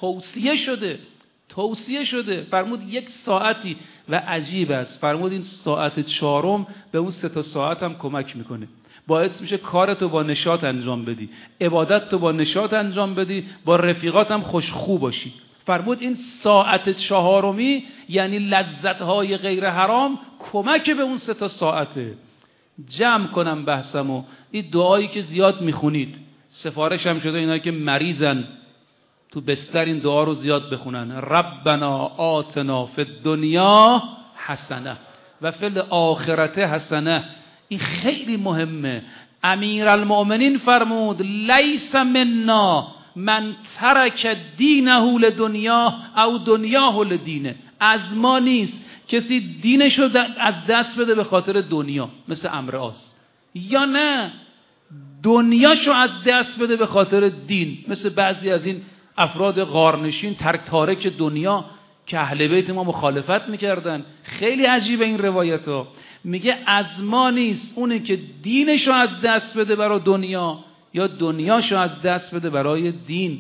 Speaker 1: توصیه شده. فرمود 1 ساعتی و عجیب است. فرمود این ساعت 4م به اون 3 ساعت هم کمک میکنه. باعث میشه کارتو با نشاط انجام بدی، عبادتتو با نشاط انجام بدی، با رفیقاتم خوشخو باشی. فرمود این ساعت 4می یعنی لذت‌های غیر حرام کمک به اون 3 ساعته. جمع کنم بحثمو. این دعایی که زیاد میخونید، سفارش هم شده اینا که مریضن تو بستر این دعا رو زیاد بخونن. ربنا آتنا فی الدنیا حسنه و فی الاخرته حسنه. این خیلی مهمه. امیرالمؤمنین فرمود لیس منا من ترک دینه لدنیا او دنیاه لدینه. از ما نیست کسی دینشو از دست بده به خاطر دنیا، مثل عمرو عاص، یا نه دنیاشو از دست بده به خاطر دین، مثل بعضی از این افراد غارنشین تارک دنیا که اهل بیت ما مخالفت میکردن. خیلی عجیبه این روایت ها. میگه از ما نیست اونی که دینشو از دست بده برای دنیا یا دنیاشو از دست بده برای دین.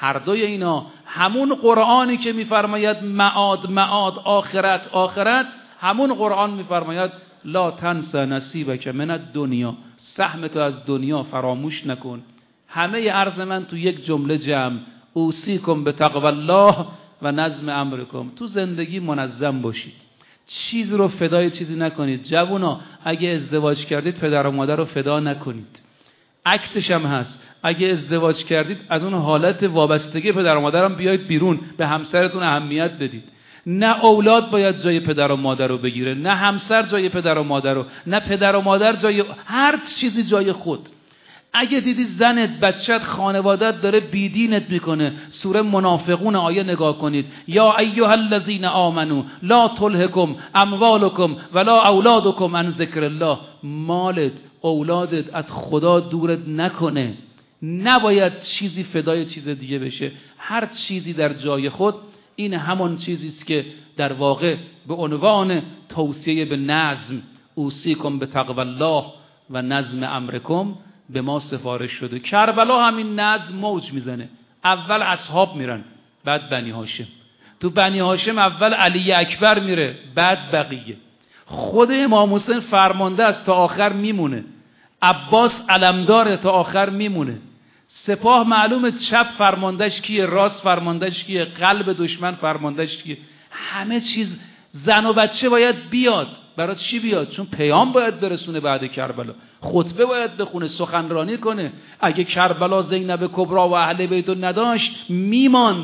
Speaker 1: هر دوی اینا همون قرآنی که میفرماید معاد آخرت، همون قرآن میفرماید لا تنس نصیبک من الدنیا، سهم تو از دنیا فراموش نکن. همه عرض من تو یک جمله جمع، اوصیکم بتقوی الله و نظم امرکم. تو زندگی منظم باشید، چیز رو فدای چیزی نکنید. جوونا اگه ازدواج کردید پدر و مادر رو فدا نکنید. عکسش هم هست، اگه ازدواج کردید از اون حالت وابستگی پدر و مادر هم بیاید بیرون، به همسرتون اهمیت بدید. نه اولاد باید جای پدر و مادر رو بگیره، نه همسر جای پدر و مادر رو، نه پدر و مادر جای هر چیزی جای خود. اگه دیدی زنت، بچت، خانوادت داره بیدینت میکنه، سوره منافقون آیه نگاه کنید. یا ایها الذین آمنو لا تلهکم اموالکم ولا اولادکم عن ذکر الله. مالت، اولادت از خدا دورت نکنه. نباید چیزی فدای چیز دیگه بشه، هر چیزی در جای خود. این همان چیزی است که در واقع به عنوان توصیه به نظم، اوصیکم بتقوی الله و نظم امرکم، به ما سفارش شده. کربلا همین نظم موج میزنه. اول اصحاب میرن، بعد بنی هاشم. تو بنی هاشم اول علی اکبر میره، بعد بقیه. خود امام حسین فرمانده است تا آخر میمونه. عباس علمدار تا آخر میمونه. سپاه معلومه چپ فرماندهش کیه، راست فرماندهش کیه، قلب دشمن فرماندهش کیه. همه چیز. زن و بچه باید بیاد. برای چی بیاد؟ چون پیام باید برسونه. بعد کربلا خطبه باید بخونه، سخنرانی کنه. اگه کربلا زینب کبری و اهل بیت نداشت میماند.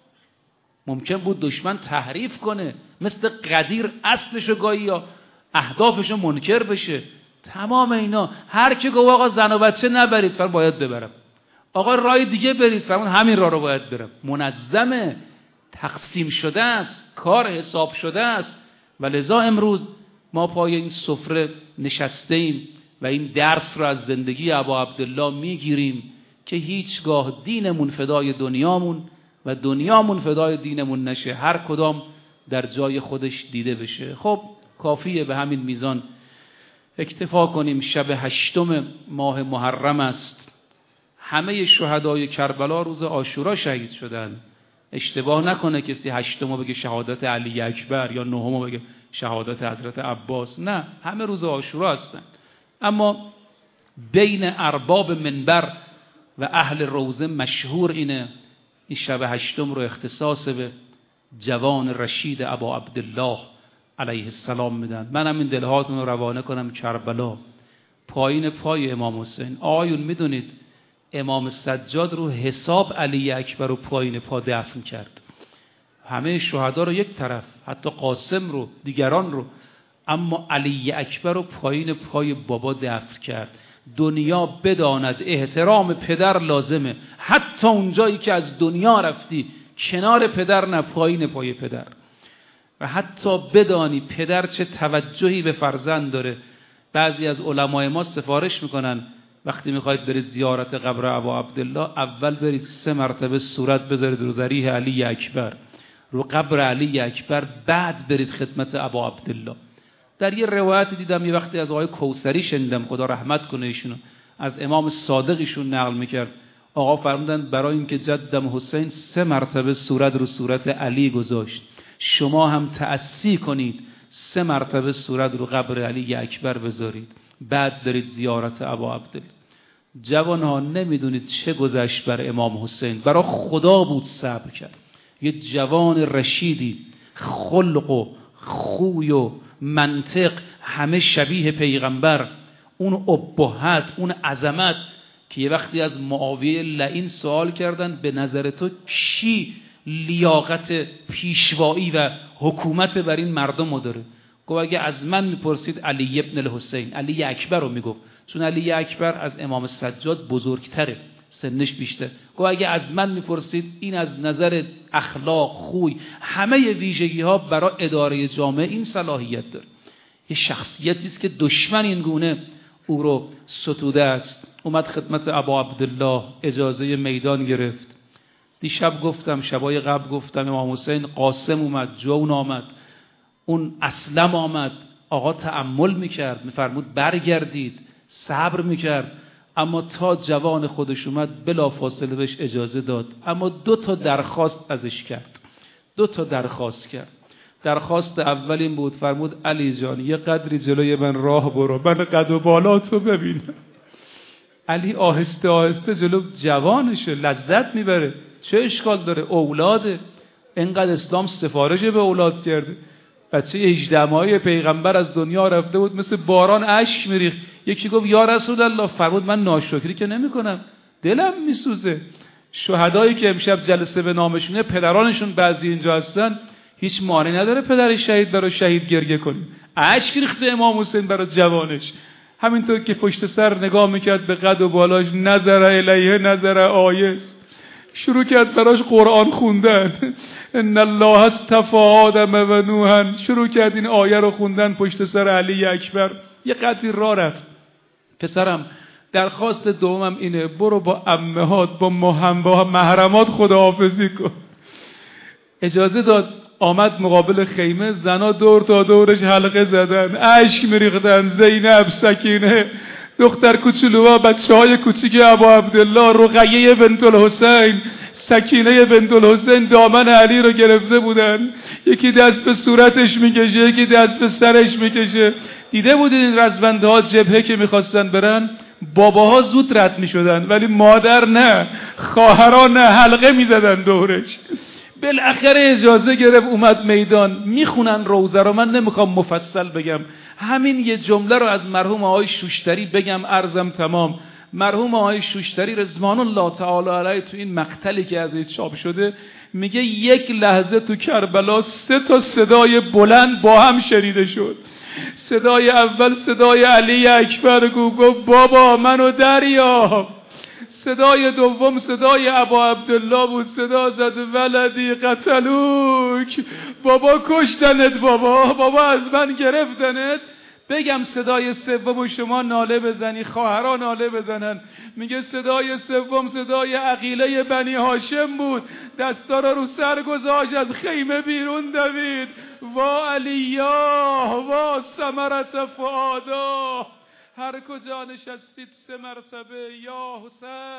Speaker 1: ممکن بود دشمن تحریف کنه، مثل قدیر اصلشو گاهی یا اهدافشو منکر بشه. تمام اینا هر کی گفت آقا زن و بچه نبرید، فرمان باید ببرم. آقا راه دیگه برید، فرمان همین راه رو باید برم. منظمه، تقسیم شده است، کار حساب شده است. و لذا امروز ما پای این سفره نشسته ایم و این درس رو از زندگی ابا عبدالله میگیریم که هیچگاه دینمون فدای دنیامون و دنیامون فدای دینمون نشه، هر کدام در جای خودش دیده بشه. خب کافیه به همین میزان اکتفا کنیم. شب 8 ماه محرم است. همه شهدای کربلا روز عاشورا شهید شدن. اشتباه نکنه کسی 8 بگه شهادت علی اکبر یا 9 بگه شهادت حضرت عباس. نه، همه روز عاشورا هستن. اما بین ارباب منبر و اهل روزه مشهور اینه، این شب 8 رو اختصاص به جوان رشید ابا عبدالله علیه السلام میدن. منم این دلهاتون رو روانه کنم کربلا، پایین پای امام حسین. آیون میدونید امام سجاد رو حساب علی اکبر رو پایین پا دفن کرد. همه شهدا رو یک طرف، حتی قاسم رو، دیگران رو، اما علی اکبر رو پایین پای بابا دفن کرد. دنیا بداند احترام پدر لازمه، حتی اونجایی که از دنیا رفتی کنار پدر، نه پایین پای پدر. و حتی بدانی پدر چه توجهی به فرزند داره. بعضی از علمای ما سفارش میکنن وقتی میخواید برید زیارت قبر ابا عبدالله، اول برید 3 مرتبه صورت بذارید رو ضریح علی اکبر، رو قبر علی اکبر، بعد برید خدمت ابا عبدالله. در یه روایت دیدم یه وقتی از آقای کوثری شنیدم، خدا رحمت کنه ایشونو، از امام صادقشون نقل میکرد. آقا فرمودن برای اینکه جدم حسین 3 مرتبه صورت رو صورت علی گذاشت، شما هم تأسی کنید 3 مرتبه صورت رو قبر علی اکبر بذارید، بعد برید زیارت ابا عبدالله. جوانها نمیدونید چه گذشت بر امام حسین، برای خدا بود صبر کرد. یه جوان رشیدی، خلق و خوی و منطق همه شبیه پیغمبر، اون ابهت، اون عظمت که یه وقتی از معاویه لعین سوال کردن به نظر تو کی لیاقت پیشوایی و حکومت بر این مردم داره؟ گفت اگه از من میپرسید علی ابن الحسین، علی اکبر رو میگفت، چون علی اکبر از امام سجاد بزرگتره، سنش بیشتر. گفت اگه از من میپرسید این از نظر اخلاق، خوی، همه ویژگی ها برای اداره جامعه این صلاحیت داره. یه شخصیتی است که دشمن این گونه او رو ستوده است. اومد خدمت ابا عبدالله، اجازه میدان گرفت. دیشب گفتم، شبای قبل گفتم، امام حسین قاسم اومد، جون آمد، اون اسلم آمد. آقا تأمل میکرد، میفرمود برگردید، صبر میکرد. اما تا جوان خودش اومد بلافاصله بهش اجازه داد، اما 2 درخواست ازش کرد. 2 درخواست کرد. درخواست اول این بود، فرمود علی جان یه قدری جلوی من راه برو، من قد و بالاتو ببینم. علی آهسته آهسته جلو جوانشه، لذت میبره، چه اشکال داره، اولاده. اینقدر اسلام سفارش به اولاد کرده. بچه 18 ماهه پیغمبر از دنیا رفته بود، مثل باران اشک میریخت. یکی گفت یا رسول الله، فرمود من ناشکری که نمی کنم، دلم میسوزه. شهدایی که امشب جلسه به نامشونه پدرانشون بعضی اینجا هستن، هیچ مانعی نداره پدر شهید برای شهید گریه کنیم. اشک ریخته امام حسین برای جوانش، همینطور که پشت سر نگاه میکرد به قد و بالاش، نظر الیه نظر آیس، شروع کرد براش قرآن خوندن. ان الله اصطفی آدم و نوحا، شروع کرد این آیه رو خوندن پشت سر علی اکبر. یه قدری راه رفت. پسرم درخواست دومم اینه، برو با عمهات با محرمات خداحافظی کن. اجازه داد، آمد مقابل خیمه، زنا دور تا دورش حلقه زدن، اشک میریختن. زینب، سکینه، دختر کوچولوها، بچه‌های کوچیک ابا عبدالله، رقیه بنت الحسین، سکینه بنت الحسین دامن علی رو گرفته بودن. یکی دست به صورتش میکشه، یکی دست به سرش میکشه. دیده بودید این رزمنده‌ها جبهه که میخواستن برن، باباها زود رد میشدن ولی مادر نه، خواهران نه، حلقه میزدن دورش. بالاخره اجازه گرفت، اومد میدان. میخونن روزه رو، من نمیخوام مفصل بگم، همین یه جمله رو از مرحوم آقای شوشتری بگم عرضم تمام. مرحوم آقای شوشتری رضوان الله تعالی علیه تو این مقتلی که از چاپ شده میگه یک لحظه تو کربلا 3 صدای بلند با هم شنیده شد. صدای اول صدای علی اکبر گفت بابا منو دریاب. صدای دوم صدای ابا عبدالله بود، صدا زد ولدی قتلوک، بابا کشتنت، بابا از من گرفتنت. بگم صدای سوم شما ناله بزنی، خواهران ناله بزنن. میگه صدای سوم صدای عقیله بنی هاشم بود، دستا رو سر گذاشت، از خیمه بیرون دوید. وا علیا وا ثمرت فؤادا، هر کجا نشستید 3 مرتبه یا حسین